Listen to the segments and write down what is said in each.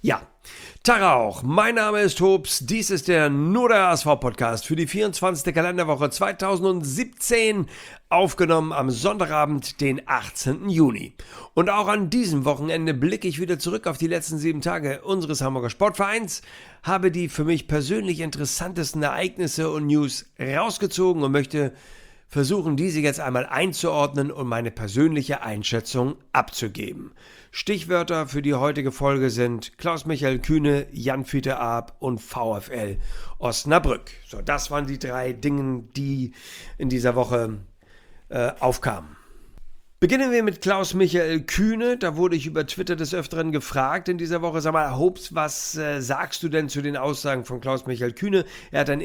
Ja, Tag auch. Mein Name ist Hobbs. Dies ist der Nur der HSV-Podcast für die 24. Kalenderwoche 2017, aufgenommen am Sonntagabend, den 18. Juni. Und auch an diesem Wochenende blicke ich wieder zurück auf die letzten 7 Tage unseres Hamburger Sportvereins, habe die für mich persönlich interessantesten Ereignisse und News rausgezogen und möchte versuchen, diese jetzt einmal einzuordnen und meine persönliche Einschätzung abzugeben. Stichwörter für die heutige Folge sind Klaus-Michael Kühne, Jan-Fiete Arp und VfL Osnabrück. So, das waren die 3 Dinge, die in dieser Woche aufkamen. Beginnen wir mit Klaus-Michael Kühne. Da wurde ich über Twitter des Öfteren gefragt in dieser Woche. Sag mal, Hobbs, was sagst du denn zu den Aussagen von Klaus-Michael Kühne? Er hat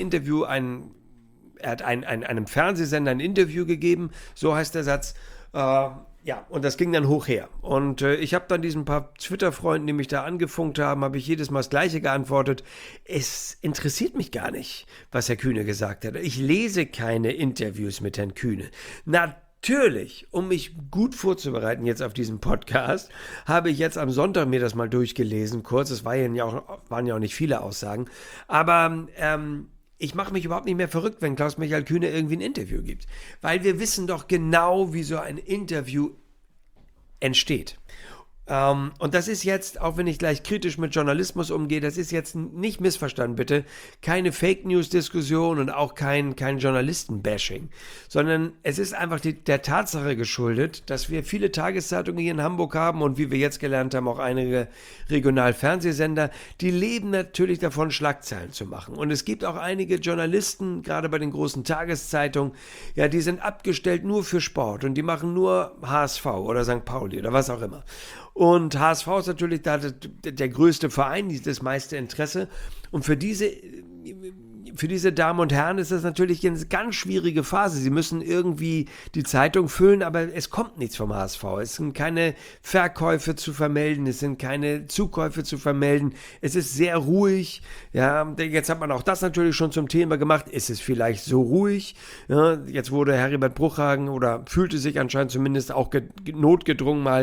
einem Fernsehsender ein Interview gegeben, so heißt der Satz. Und das ging dann hoch her. Und ich habe dann diesen paar Twitter-Freunden, die mich da angefunkt haben, habe ich jedes Mal das Gleiche geantwortet. Es interessiert mich gar nicht, was Herr Kühne gesagt hat. Ich lese keine Interviews mit Herrn Kühne. Natürlich, um mich gut vorzubereiten jetzt auf diesen Podcast, habe ich jetzt am Sonntag mir das mal durchgelesen, kurz. Es waren ja auch nicht viele Aussagen. Aber ich mache mich überhaupt nicht mehr verrückt, wenn Klaus-Michael Kühne irgendwie ein Interview gibt. Weil wir wissen doch genau, wie so ein Interview entsteht. Und das ist jetzt, auch wenn ich gleich kritisch mit Journalismus umgehe, das ist jetzt nicht missverstanden, bitte, keine Fake-News-Diskussion und auch kein Journalisten-Bashing, sondern es ist einfach der Tatsache geschuldet, dass wir viele Tageszeitungen hier in Hamburg haben und wie wir jetzt gelernt haben, auch einige Regionalfernsehsender, die leben natürlich davon, Schlagzeilen zu machen. Und es gibt auch einige Journalisten, gerade bei den großen Tageszeitungen, ja, die sind abgestellt nur für Sport und die machen nur HSV oder St. Pauli oder was auch immer. Und HSV ist natürlich da der größte Verein, das meiste Interesse. Und für diese Damen und Herren ist das natürlich eine ganz schwierige Phase. Sie müssen irgendwie die Zeitung füllen, aber es kommt nichts vom HSV. Es sind keine Verkäufe zu vermelden, es sind keine Zukäufe zu vermelden. Es ist sehr ruhig. Ja, jetzt hat man auch das natürlich schon zum Thema gemacht. Ist es vielleicht so ruhig? Ja, jetzt wurde Heribert Bruchhagen oder fühlte sich anscheinend zumindest auch notgedrungen mal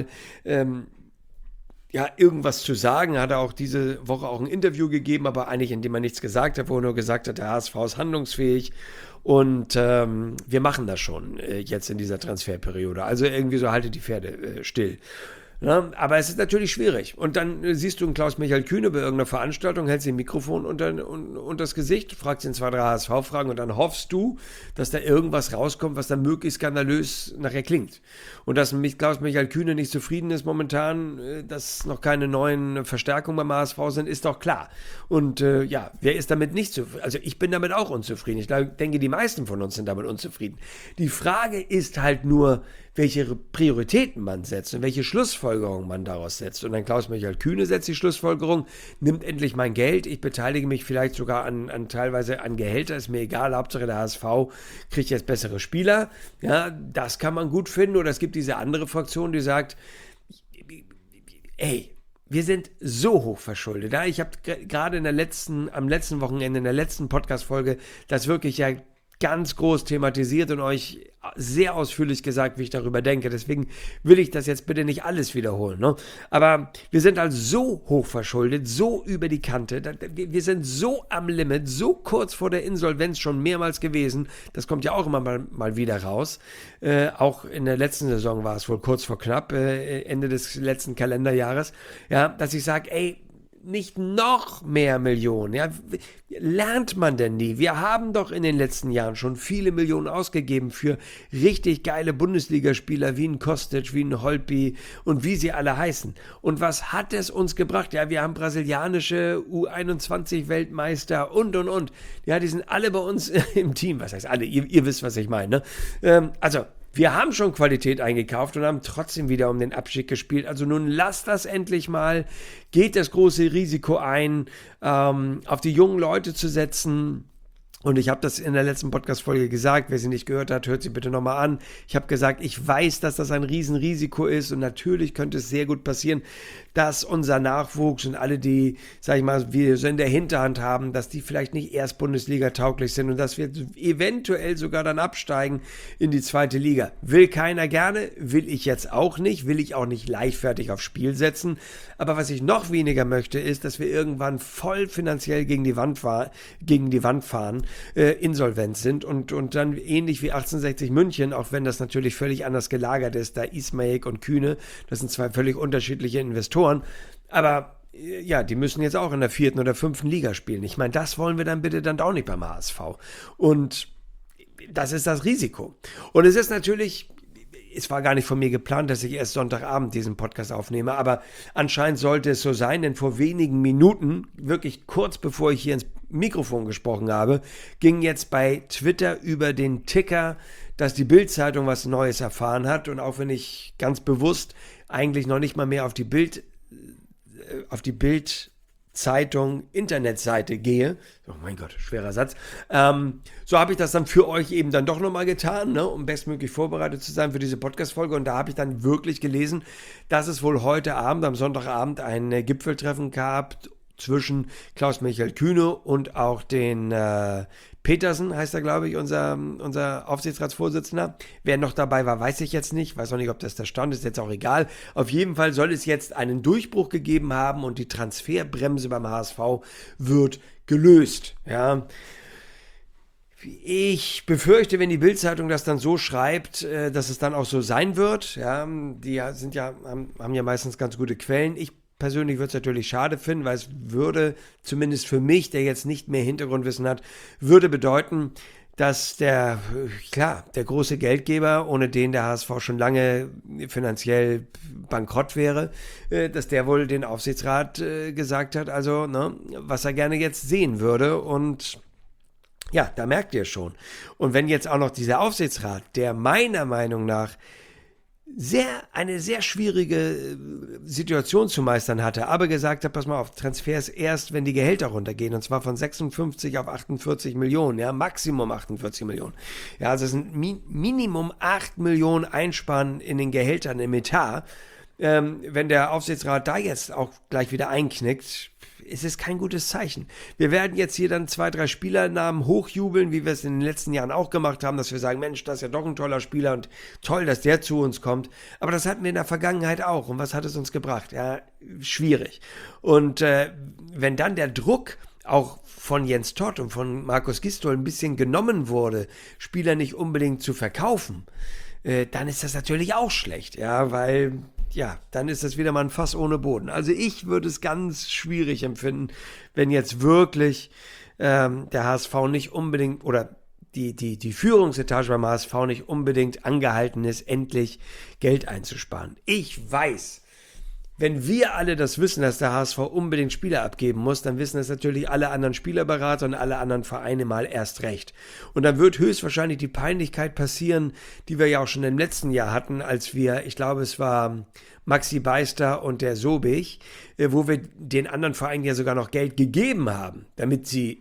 irgendwas zu sagen, hat er auch diese Woche auch ein Interview gegeben, aber eigentlich in dem er nichts gesagt hat, wo er nur gesagt hat, der HSV ist handlungsfähig und wir machen das schon jetzt in dieser Transferperiode. Also irgendwie so haltet die Pferde still. Ja, aber es ist natürlich schwierig. Und dann siehst du einen Klaus-Michael Kühne bei irgendeiner Veranstaltung, hältst ihm Mikrofon unter das Gesicht, fragst ihn 2, 3 HSV-Fragen und dann hoffst du, dass da irgendwas rauskommt, was dann möglichst skandalös nachher klingt. Und dass Klaus-Michael Kühne nicht zufrieden ist momentan, dass noch keine neuen Verstärkungen beim HSV sind, ist doch klar. Und wer ist damit nicht zufrieden? Also ich bin damit auch unzufrieden. Ich denke, die meisten von uns sind damit unzufrieden. Die Frage ist halt nur, welche Prioritäten man setzt und welche Schlussfolgerungen man daraus setzt. Und dann Klaus-Michael Kühne setzt die Schlussfolgerung, nimmt endlich mein Geld, ich beteilige mich vielleicht sogar teilweise an Gehälter, ist mir egal, Hauptsache der HSV kriegt jetzt bessere Spieler. Ja, das kann man gut finden. Oder es gibt diese andere Fraktion, die sagt, ey, wir sind so hoch verschuldet. Ja, ich habe gerade am letzten Wochenende, in der letzten Podcast-Folge, das wirklich ja ganz groß thematisiert und euch sehr ausführlich gesagt, wie ich darüber denke. Deswegen will ich das jetzt bitte nicht alles wiederholen. Ne? Aber wir sind halt so hoch verschuldet, so über die Kante. Wir sind so am Limit, so kurz vor der Insolvenz schon mehrmals gewesen. Das kommt ja auch immer mal wieder raus. Auch in der letzten Saison war es wohl kurz vor knapp, Ende des letzten Kalenderjahres. Ja, dass ich sage, ey, nicht noch mehr Millionen. Ja, lernt man denn nie? Wir haben doch in den letzten Jahren schon viele Millionen ausgegeben für richtig geile Bundesligaspieler wie ein Kostic, wie ein Holtby und wie sie alle heißen. Und was hat es uns gebracht? Ja, wir haben brasilianische U21-Weltmeister und. Ja, die sind alle bei uns im Team. Was heißt alle? Ihr wisst, was ich meine. Ne? Wir haben schon Qualität eingekauft und haben trotzdem wieder um den Abstieg gespielt. Also nun lasst das endlich mal. Geht das große Risiko ein, auf die jungen Leute zu setzen. Und ich habe das in der letzten Podcast-Folge gesagt. Wer sie nicht gehört hat, hört sie bitte nochmal an. Ich habe gesagt, ich weiß, dass das ein Riesenrisiko ist und natürlich könnte es sehr gut passieren, dass unser Nachwuchs und alle, die, sag ich mal, wir so in der Hinterhand haben, dass die vielleicht nicht erst Bundesliga tauglich sind und dass wir eventuell sogar dann absteigen in die zweite Liga. Will keiner gerne, will ich jetzt auch nicht, will ich auch nicht leichtfertig aufs Spiel setzen. Aber was ich noch weniger möchte, ist, dass wir irgendwann voll finanziell gegen die Wand fahren, insolvent sind und dann ähnlich wie 1860 München, auch wenn das natürlich völlig anders gelagert ist, da Ismail und Kühne, das sind zwei völlig unterschiedliche Investoren, aber ja, die müssen jetzt auch in der 4. oder 5. Liga spielen. Ich meine, das wollen wir dann bitte dann auch nicht beim HSV. Und das ist das Risiko. Und es ist natürlich, es war gar nicht von mir geplant, dass ich erst Sonntagabend diesen Podcast aufnehme, aber anscheinend sollte es so sein, denn vor wenigen Minuten, wirklich kurz bevor ich hier ins Mikrofon gesprochen habe, ging jetzt bei Twitter über den Ticker, dass die Bild-Zeitung was Neues erfahren hat, und auch wenn ich ganz bewusst eigentlich noch nicht mal mehr auf die Bild-Zeitung Internetseite gehe, oh mein Gott, schwerer Satz, so habe ich das dann für euch eben dann doch nochmal getan, ne, um bestmöglich vorbereitet zu sein für diese Podcast-Folge, und da habe ich dann wirklich gelesen, dass es wohl heute Abend, am Sonntagabend, ein Gipfeltreffen gab zwischen Klaus-Michael Kühne und auch den Petersen, heißt er, glaube ich, unser Aufsichtsratsvorsitzender. Wer noch dabei war, weiß ich jetzt nicht. Weiß auch nicht, ob das der Stand ist, jetzt auch egal. Auf jeden Fall soll es jetzt einen Durchbruch gegeben haben und die Transferbremse beim HSV wird gelöst. Ja. Ich befürchte, wenn die Bild-Zeitung das dann so schreibt, dass es dann auch so sein wird. Ja, die haben ja meistens ganz gute Quellen. Ich persönlich würde es natürlich schade finden, weil es würde, zumindest für mich, der jetzt nicht mehr Hintergrundwissen hat, würde bedeuten, dass der große Geldgeber, ohne den der HSV schon lange finanziell bankrott wäre, dass der wohl den Aufsichtsrat gesagt hat, also, ne, was er gerne jetzt sehen würde, und ja, da merkt ihr schon. Und wenn jetzt auch noch dieser Aufsichtsrat, der meiner Meinung nach eine sehr schwierige Situation zu meistern hatte, aber gesagt hat, pass mal auf, Transfers erst, wenn die Gehälter runtergehen, und zwar von 56 auf 48 Millionen, ja, Maximum 48 Millionen. Ja, also es sind Minimum 8 Millionen einsparen in den Gehältern im Etat. Wenn der Aufsichtsrat da jetzt auch gleich wieder einknickt, ist es kein gutes Zeichen. Wir werden jetzt hier dann 2, 3 Spielernamen hochjubeln, wie wir es in den letzten Jahren auch gemacht haben, dass wir sagen, Mensch, das ist ja doch ein toller Spieler und toll, dass der zu uns kommt. Aber das hatten wir in der Vergangenheit auch. Und was hat es uns gebracht? Ja, schwierig. Und wenn dann der Druck auch von Jens Todt und von Markus Gisdol ein bisschen genommen wurde, Spieler nicht unbedingt zu verkaufen, dann ist das natürlich auch schlecht, ja, weil ja, dann ist das wieder mal ein Fass ohne Boden. Also ich würde es ganz schwierig empfinden, wenn jetzt wirklich der HSV nicht unbedingt oder die Führungsetage beim HSV nicht unbedingt angehalten ist, endlich Geld einzusparen. Ich weiß, wenn wir alle das wissen, dass der HSV unbedingt Spieler abgeben muss, dann wissen das natürlich alle anderen Spielerberater und alle anderen Vereine mal erst recht. Und dann wird höchstwahrscheinlich die Peinlichkeit passieren, die wir ja auch schon im letzten Jahr hatten, als wir, ich glaube, es war Maxi Beister und der Sobich, wo wir den anderen Vereinen ja sogar noch Geld gegeben haben, damit sie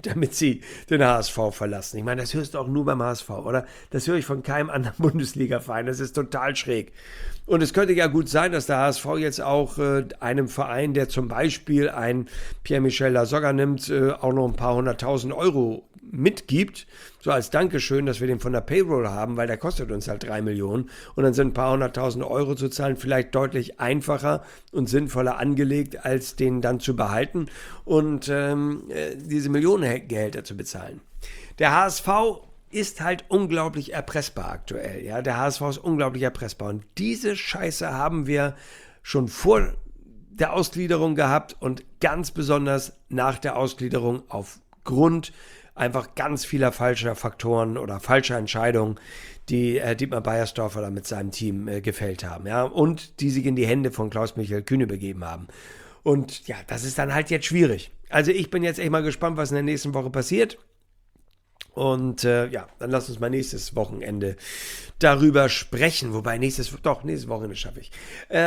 den HSV verlassen. Ich meine, das hörst du auch nur beim HSV, oder? Das höre ich von keinem anderen Bundesliga-Verein. Das ist total schräg. Und es könnte ja gut sein, dass der HSV jetzt auch einem Verein, der zum Beispiel ein Pierre-Michel Lasogga nimmt, auch noch ein paar 100.000 Euro mitgibt, so als Dankeschön, dass wir den von der Payroll haben, weil der kostet uns halt 3 Millionen, und dann sind ein paar 100.000 Euro zu zahlen vielleicht deutlich einfacher und sinnvoller angelegt, als den dann zu behalten und diese Millionengehälter zu bezahlen. Der HSV ist halt unglaublich erpressbar aktuell, ja, der HSV ist unglaublich erpressbar, und diese Scheiße haben wir schon vor der Ausgliederung gehabt und ganz besonders nach der Ausgliederung aufgrund einfach ganz vieler falscher Faktoren oder falscher Entscheidungen, die Dietmar Beiersdorfer da mit seinem Team gefällt haben, ja, und die sich in die Hände von Klaus-Michael Kühne begeben haben. Und ja, das ist dann halt jetzt schwierig. Also ich bin jetzt echt mal gespannt, was in der nächsten Woche passiert. Und ja, dann lass uns mal nächstes Wochenende darüber sprechen. Wobei nächstes Wochenende schaffe ich.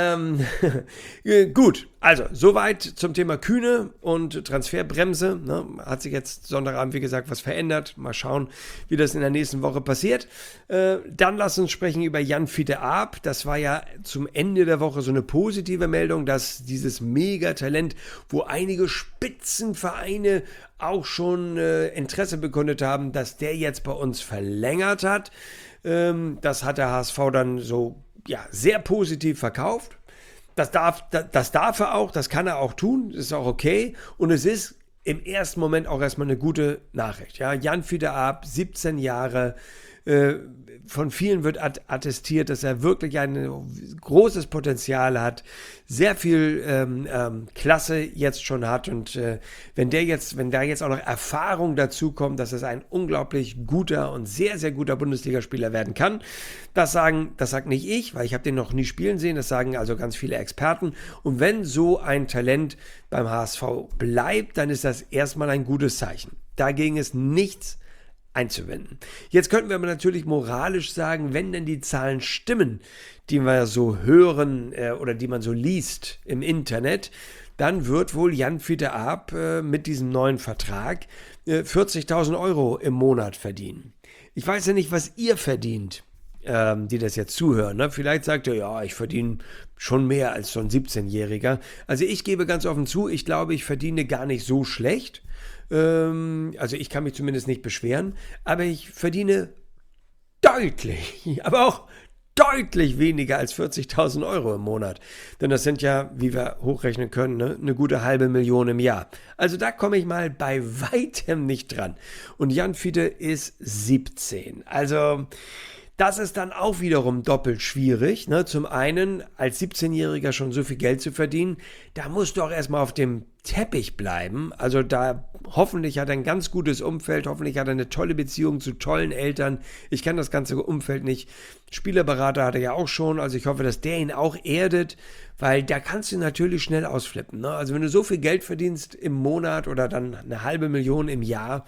Gut, also soweit zum Thema Kühne und Transferbremse. Ne? Hat sich jetzt Sonntagabend, wie gesagt, was verändert. Mal schauen, wie das in der nächsten Woche passiert. Dann lass uns sprechen über Jan-Fiete Arp. Das war ja zum Ende der Woche so eine positive Meldung, dass dieses Megatalent, wo einige Spitzenvereine auch schon Interesse bekundet haben, dass der jetzt bei uns verlängert hat. Das hat der HSV dann so sehr positiv verkauft. Das darf er auch, das kann er auch tun, das ist auch okay. Und es ist im ersten Moment auch erstmal eine gute Nachricht. Ja? Jan-Fiete Arp, 17 Jahre, von vielen wird attestiert, dass er wirklich ein großes Potenzial hat, sehr viel Klasse jetzt schon hat und wenn da jetzt auch noch Erfahrung dazu kommt, dass es ein unglaublich guter und sehr, sehr guter Bundesligaspieler werden kann, das sagt nicht ich, weil ich habe den noch nie spielen sehen, das sagen also ganz viele Experten und wenn so ein Talent beim HSV bleibt, dann ist das erstmal ein gutes Zeichen. Dagegen ist nichts einzuwenden. Jetzt könnten wir aber natürlich moralisch sagen, wenn denn die Zahlen stimmen, die wir so hören oder die man so liest im Internet, dann wird wohl Jan-Fiete Arp mit diesem neuen Vertrag 40.000 Euro im Monat verdienen. Ich weiß ja nicht, was ihr verdient, die das jetzt zuhören. Ne? Vielleicht sagt ihr, ja, ich verdiene schon mehr als so ein 17-Jähriger. Also ich gebe ganz offen zu, ich glaube, ich verdiene gar nicht so schlecht. Also ich kann mich zumindest nicht beschweren, aber ich verdiene deutlich, aber auch deutlich weniger als 40.000 Euro im Monat. Denn das sind ja, wie wir hochrechnen können, ne, eine gute 500.000 im Jahr. Also da komme ich mal bei weitem nicht dran. Und Jan-Fiete ist 17. Also das ist dann auch wiederum doppelt schwierig. Ne? Zum einen, als 17-Jähriger schon so viel Geld zu verdienen, da musst du auch erstmal auf dem Teppich bleiben. Also da hoffentlich hat er ein ganz gutes Umfeld, hoffentlich hat er eine tolle Beziehung zu tollen Eltern. Ich kenne das ganze Umfeld nicht. Spieler-Berater hat er ja auch schon, also ich hoffe, dass der ihn auch erdet, weil da kannst du natürlich schnell ausflippen. Ne? Also wenn du so viel Geld verdienst im Monat oder dann eine 500.000 im Jahr,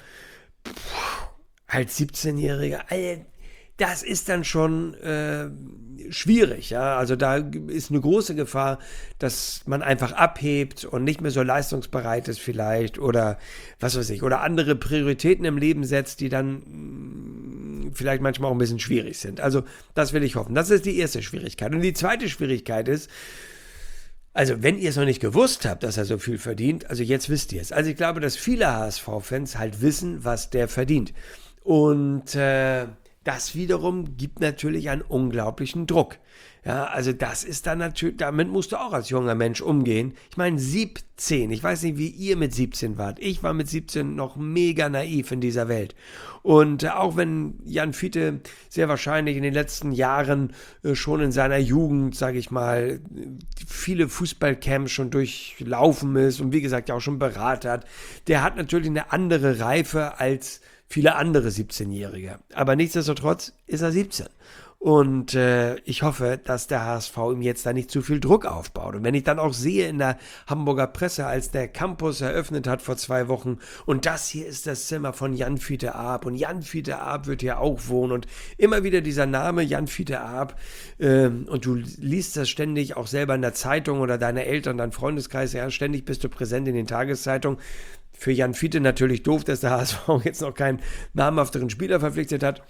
als 17-Jähriger, das ist dann schon schwierig, ja. Also da ist eine große Gefahr, dass man einfach abhebt und nicht mehr so leistungsbereit ist vielleicht oder was weiß ich, oder andere Prioritäten im Leben setzt, die dann vielleicht manchmal auch ein bisschen schwierig sind. Also das will ich hoffen. Das ist die erste Schwierigkeit. Und die zweite Schwierigkeit ist, also wenn ihr es noch nicht gewusst habt, dass er so viel verdient, also jetzt wisst ihr es. Also ich glaube, dass viele HSV-Fans halt wissen, was der verdient. Und das wiederum gibt natürlich einen unglaublichen Druck. Ja, also das ist dann natürlich, damit musst du auch als junger Mensch umgehen. Ich meine, 17, ich weiß nicht, wie ihr mit 17 wart. Ich war mit 17 noch mega naiv in dieser Welt. Und auch wenn Jan-Fiete sehr wahrscheinlich in den letzten Jahren schon in seiner Jugend, sage ich mal, viele Fußballcamps schon durchlaufen ist und wie gesagt ja auch schon beraten hat, der hat natürlich eine andere Reife als viele andere 17-Jährige. Aber nichtsdestotrotz ist er 17. Und ich hoffe, dass der HSV ihm jetzt da nicht zu viel Druck aufbaut. Und wenn ich dann auch sehe in der Hamburger Presse, als der Campus eröffnet hat vor 2 Wochen, und das hier ist das Zimmer von Jan-Fiete Arp, und Jan-Fiete Arp wird hier auch wohnen, und immer wieder dieser Name Jan-Fiete Arp, und du liest das ständig auch selber in der Zeitung oder deine Eltern, dein Freundeskreis, ja, ständig bist du präsent in den Tageszeitungen. Für Jan-Fiete natürlich doof, dass der HSV jetzt noch keinen namhafteren Spieler verpflichtet hat.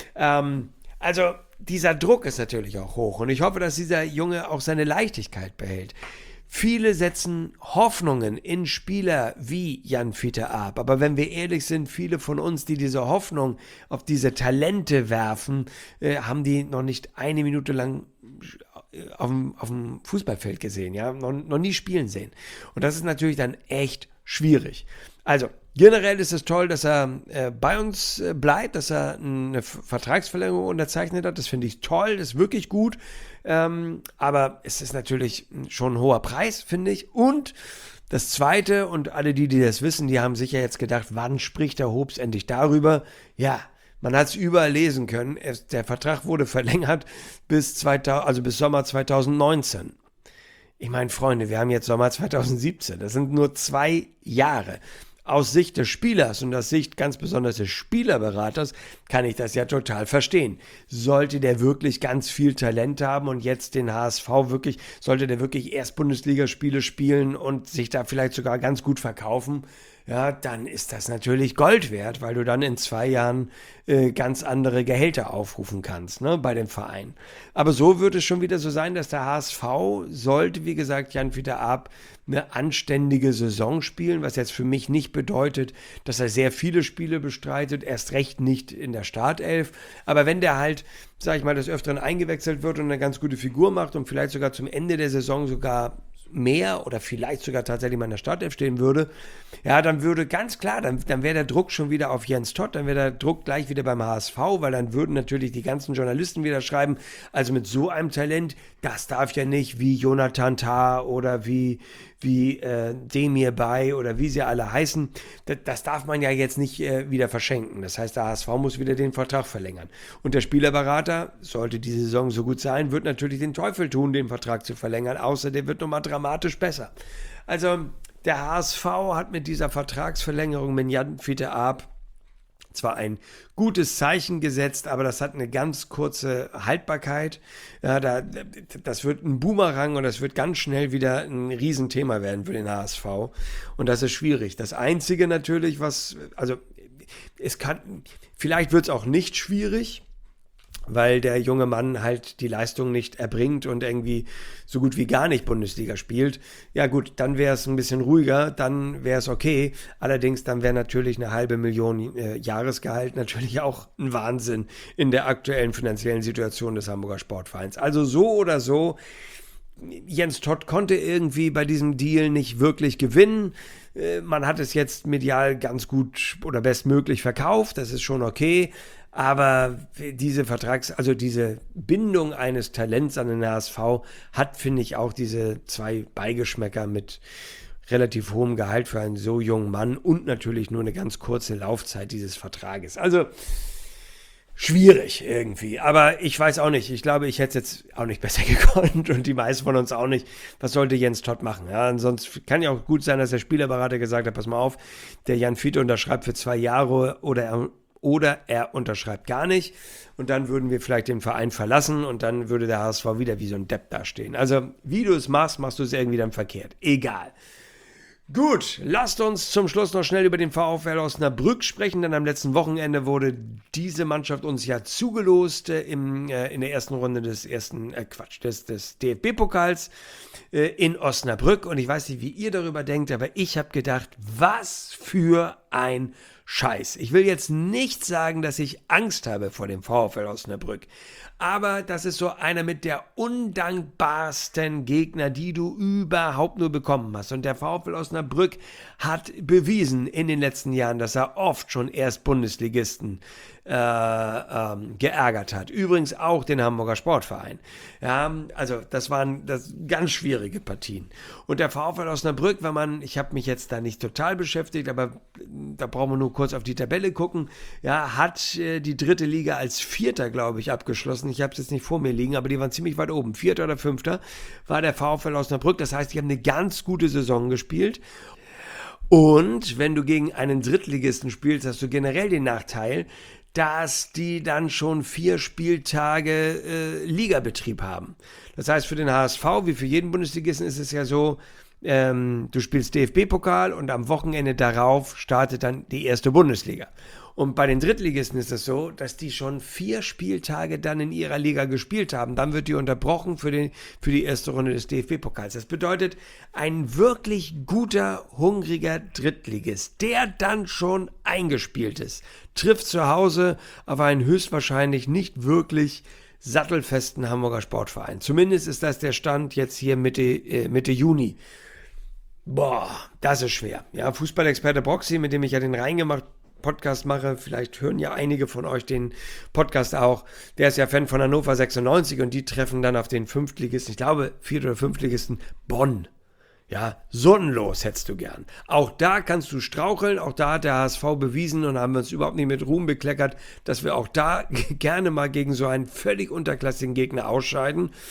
Also dieser Druck ist natürlich auch hoch und ich hoffe, dass dieser Junge auch seine Leichtigkeit behält. Viele setzen Hoffnungen in Spieler wie Jan-Fiete Arp, aber wenn wir ehrlich sind, viele von uns, die diese Hoffnung auf diese Talente werfen, haben die noch nicht eine Minute lang auf dem Fußballfeld gesehen, ja, noch nie spielen sehen. Und das ist natürlich dann echt schwierig. Also, generell ist es toll, dass er bei uns bleibt, dass er eine Vertragsverlängerung unterzeichnet hat. Das finde ich toll, das ist wirklich gut. Aber es ist natürlich schon ein hoher Preis, finde ich. Und das Zweite, und alle die das wissen, die haben sicher jetzt gedacht, wann spricht der Hobbs endlich darüber? Ja, man hat es überall lesen können. Der Vertrag wurde verlängert bis Sommer 2019. Ich meine, Freunde, wir haben jetzt Sommer 2017. Das sind nur 2 Jahre. aus Sicht des Spielers und aus Sicht ganz besonders des Spielerberaters kann ich das ja total verstehen. Sollte der wirklich ganz viel Talent haben und jetzt den HSV sollte der wirklich erst Bundesligaspiele spielen und sich da vielleicht sogar ganz gut verkaufen, ja, dann ist das natürlich Gold wert, weil du dann in 2 Jahren ganz andere Gehälter aufrufen kannst, ne, bei dem Verein. Aber so wird es schon wieder so sein, dass der HSV sollte, wie gesagt, Jan-Fiete Arp eine anständige Saison spielen, was jetzt für mich nicht bedeutet, dass er sehr viele Spiele bestreitet, erst recht nicht in der Startelf. Aber wenn der halt, sag ich mal, des Öfteren eingewechselt wird und eine ganz gute Figur macht und vielleicht sogar zum Ende der Saison sogar mehr oder vielleicht sogar tatsächlich mal in der Startelf stehen würde, ja, dann würde ganz klar, dann wäre der Druck schon wieder auf Jens Todt, dann wäre der Druck gleich wieder beim HSV, weil dann würden natürlich die ganzen Journalisten wieder schreiben, also mit so einem Talent, das darf ja nicht wie Jonathan Tah oder wie Demir Bay oder wie sie alle heißen, das darf man ja jetzt nicht wieder verschenken. Das heißt, der HSV muss wieder den Vertrag verlängern. Und der Spielerberater, sollte die Saison so gut sein, wird natürlich den Teufel tun, den Vertrag zu verlängern, außer der wird nochmal dramatisch besser. Also der HSV hat mit dieser Vertragsverlängerung mit Jan-Fiete Arp zwar ein gutes Zeichen gesetzt, aber das hat eine ganz kurze Haltbarkeit. Ja, das wird ein Boomerang und das wird ganz schnell wieder ein Riesenthema werden für den HSV. Und das ist schwierig. Das Einzige natürlich, vielleicht wird es auch nicht schwierig, weil der junge Mann halt die Leistung nicht erbringt und irgendwie so gut wie gar nicht Bundesliga spielt. Ja gut, dann wäre es ein bisschen ruhiger, dann wäre es okay. Allerdings dann wäre natürlich eine 500.000 Jahresgehalt natürlich auch ein Wahnsinn in der aktuellen finanziellen Situation des Hamburger Sportvereins. Also so oder so, Jens Todt konnte irgendwie bei diesem Deal nicht wirklich gewinnen. Man hat es jetzt medial ganz gut oder bestmöglich verkauft, das ist schon okay. Aber diese diese Bindung eines Talents an den HSV hat, finde ich, auch diese 2 Beigeschmäcker mit relativ hohem Gehalt für einen so jungen Mann und natürlich nur eine ganz kurze Laufzeit dieses Vertrages. Also schwierig irgendwie, aber ich weiß auch nicht. Ich glaube, ich hätte es jetzt auch nicht besser gekonnt und die meisten von uns auch nicht. Was sollte Jens Todt machen? Ja, ansonsten kann ja auch gut sein, dass der Spielerberater gesagt hat, pass mal auf, der Jan-Fiete unterschreibt für 2 Jahre oder er unterschreibt gar nicht und dann würden wir vielleicht den Verein verlassen und dann würde der HSV wieder wie so ein Depp dastehen. Also wie du es machst, machst du es irgendwie dann verkehrt. Egal. Gut, lasst uns zum Schluss noch schnell über den VfL Osnabrück sprechen, denn am letzten Wochenende wurde diese Mannschaft uns ja zugelost in der ersten Runde des DFB-Pokals in Osnabrück und ich weiß nicht, wie ihr darüber denkt, aber ich habe gedacht, was für ein Scheiß. Ich will jetzt nicht sagen, dass ich Angst habe vor dem VfL Osnabrück, aber das ist so einer mit der undankbarsten Gegner, die du überhaupt nur bekommen hast. Und der VfL Osnabrück hat bewiesen in den letzten Jahren, dass er oft schon erst Bundesligisten geärgert hat. Übrigens auch den Hamburger Sportverein. Ja, also das waren ganz schwierige Partien. Und der VfL Osnabrück, ich habe mich jetzt da nicht total beschäftigt, aber da brauchen wir nur kurz auf die Tabelle gucken, ja, hat die 3. Liga als 4., glaube ich, abgeschlossen. Ich habe es jetzt nicht vor mir liegen, aber die waren ziemlich weit oben. 4. oder 5. war der VfL Osnabrück. Das heißt, die haben eine ganz gute Saison gespielt. Und wenn du gegen einen Drittligisten spielst, hast du generell den Nachteil, dass die dann schon 4 Spieltage Ligabetrieb haben. Das heißt, für den HSV, wie für jeden Bundesligisten, ist es ja so, du spielst DFB-Pokal und am Wochenende darauf startet dann die erste Bundesliga. Und bei den Drittligisten ist es so, dass die schon 4 Spieltage dann in ihrer Liga gespielt haben. Dann wird die unterbrochen für die erste Runde des DFB-Pokals. Das bedeutet, ein wirklich guter, hungriger Drittligist, der dann schon eingespielt ist, trifft zu Hause auf einen höchstwahrscheinlich nicht wirklich sattelfesten Hamburger Sportverein. Zumindest ist das der Stand jetzt hier Mitte Juni. Boah, das ist schwer. Ja, Fußballexperte Broxy, mit dem ich ja den Reingemacht Podcast mache, vielleicht hören ja einige von euch den Podcast auch, der ist ja Fan von Hannover 96 und die treffen dann auf den Fünftligisten, ich glaube 4. oder 5. Bonn. Ja, sonnenlos hättest du gern. Auch da kannst du straucheln, auch da hat der HSV bewiesen und haben wir uns überhaupt nicht mit Ruhm bekleckert, dass wir auch da gerne mal gegen so einen völlig unterklassigen Gegner ausscheiden.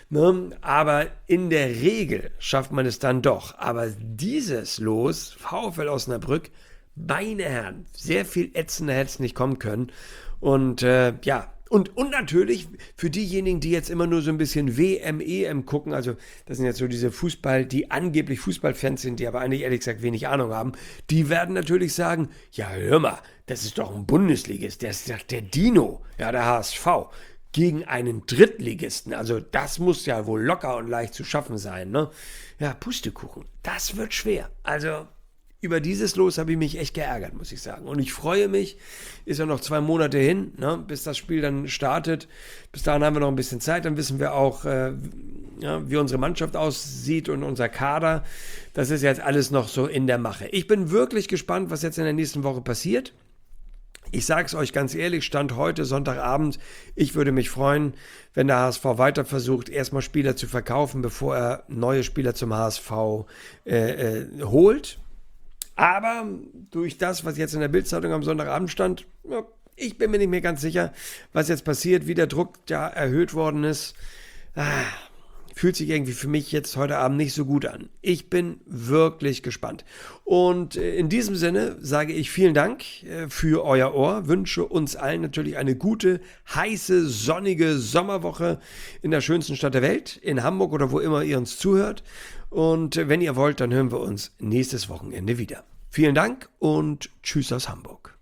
Ne? Aber in der Regel schafft man es dann doch. Aber dieses Los, VfL Osnabrück, meine Herren, sehr viel ätzender hätte es nicht kommen können. Und ja, und natürlich für diejenigen, die jetzt immer nur so ein bisschen WM, EM gucken, also das sind jetzt so diese die angeblich Fußballfans sind, die aber eigentlich ehrlich gesagt wenig Ahnung haben, die werden natürlich sagen, ja hör mal, das ist doch ein Bundesligist, der ist doch der Dino, ja der HSV, gegen einen Drittligisten, also das muss ja wohl locker und leicht zu schaffen sein, ne? Ja, Pustekuchen, das wird schwer, also über dieses Los habe ich mich echt geärgert, muss ich sagen. Und ich freue mich, ist ja noch 2 Monate hin, ne, bis das Spiel dann startet. Bis dahin haben wir noch ein bisschen Zeit, dann wissen wir auch, ja, wie unsere Mannschaft aussieht und unser Kader. Das ist jetzt alles noch so in der Mache. Ich bin wirklich gespannt, was jetzt in der nächsten Woche passiert. Ich sage es euch ganz ehrlich, Stand heute, Sonntagabend, ich würde mich freuen, wenn der HSV weiter versucht, erstmal Spieler zu verkaufen, bevor er neue Spieler zum HSV holt. Aber durch das, was jetzt in der Bild-Zeitung am Sonntagabend stand, ja, ich bin mir nicht mehr ganz sicher, was jetzt passiert, wie der Druck da erhöht worden ist. Fühlt sich irgendwie für mich jetzt heute Abend nicht so gut an. Ich bin wirklich gespannt. Und in diesem Sinne sage ich vielen Dank für euer Ohr, wünsche uns allen natürlich eine gute, heiße, sonnige Sommerwoche in der schönsten Stadt der Welt, in Hamburg oder wo immer ihr uns zuhört. Und wenn ihr wollt, dann hören wir uns nächstes Wochenende wieder. Vielen Dank und tschüss aus Hamburg.